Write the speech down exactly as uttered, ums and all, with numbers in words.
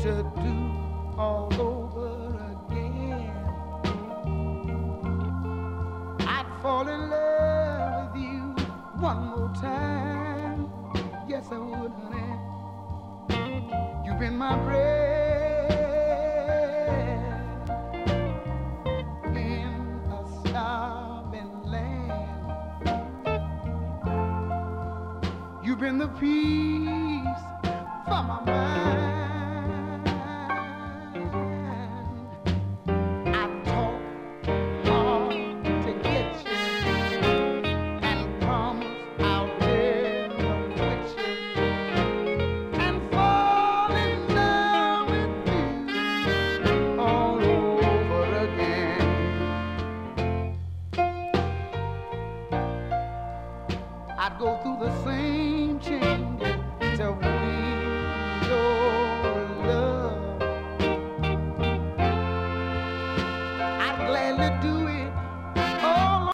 to do all over again. I'd fall in love with you one more time. Yes, I would, honey. You've been my breath in a starving land. You've been the peace for my mind. I talk hard to get you and promise I'll never quit you and fall in love with you all over again. I'd go through the same changes to win your